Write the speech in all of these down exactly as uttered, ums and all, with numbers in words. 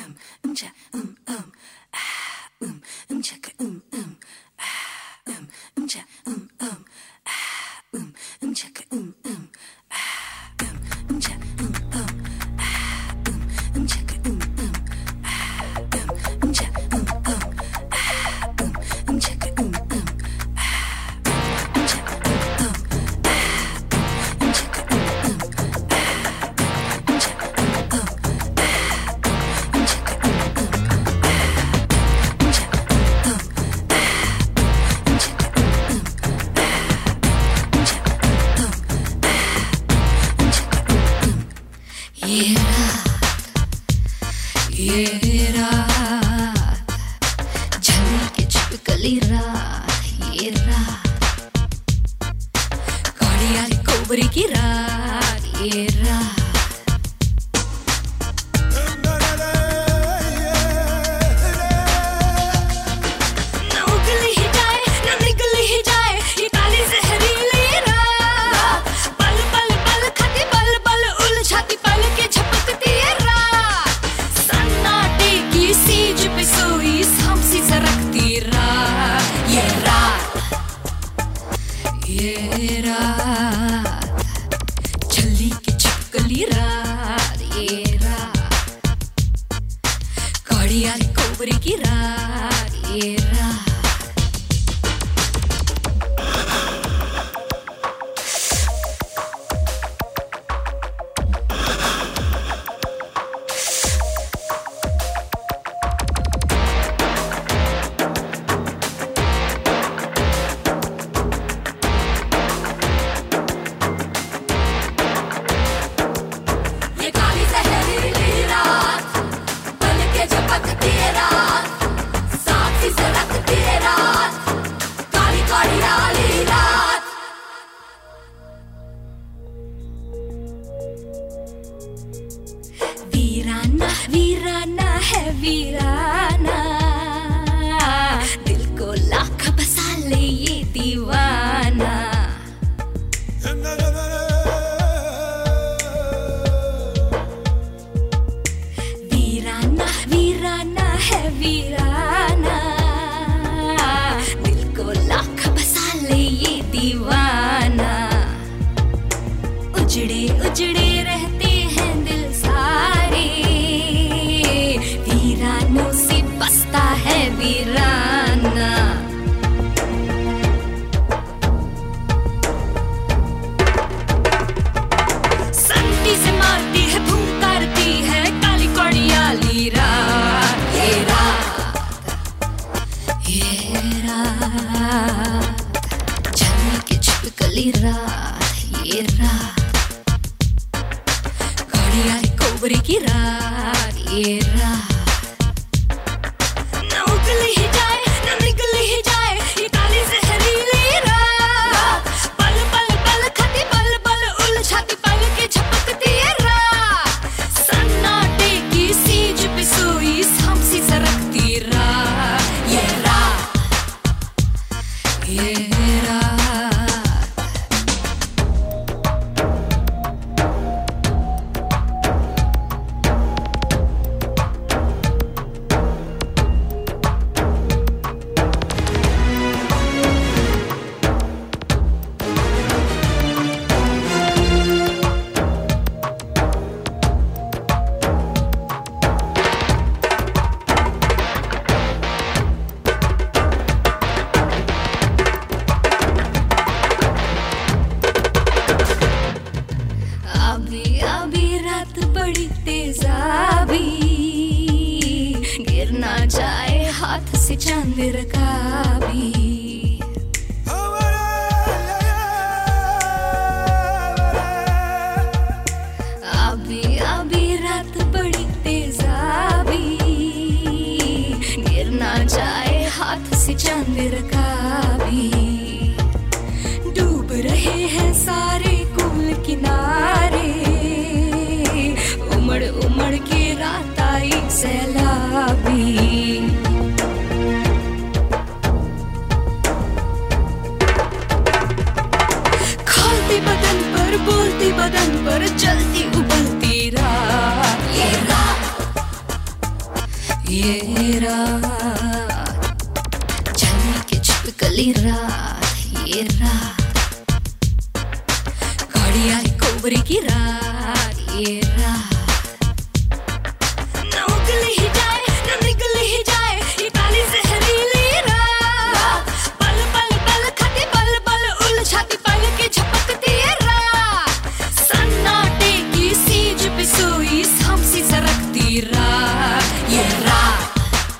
बदन पर जलती उबलती रात, ये रात ये रात जलने की छिपकली रात, ये रात गाड़ी आई कोबरी की रात, ये रात ना उगली ही जाए ना निगली ही जाए ये काली जहरीली रात। पल पल पल खाती पल पल उलझाती पल की झपकती ये रात। सन्नाटे की सीज पे सोई शाम सी सरकती रात, ये रात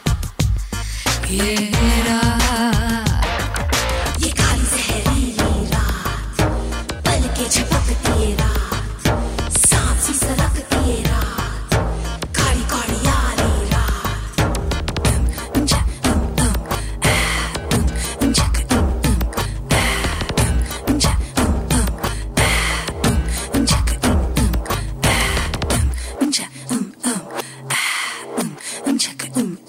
ये रात ये काली जहरीली रात, पल के झपकती रात, सांप सी सरकती रात, काली काली यारी रात। तुम झक तुम तुम आ तुम झक तुम तुम आ तुम झक तुम तुम आ तुम झक तुम तुम आ तुम झक तुम तुम आ तुम झक तुम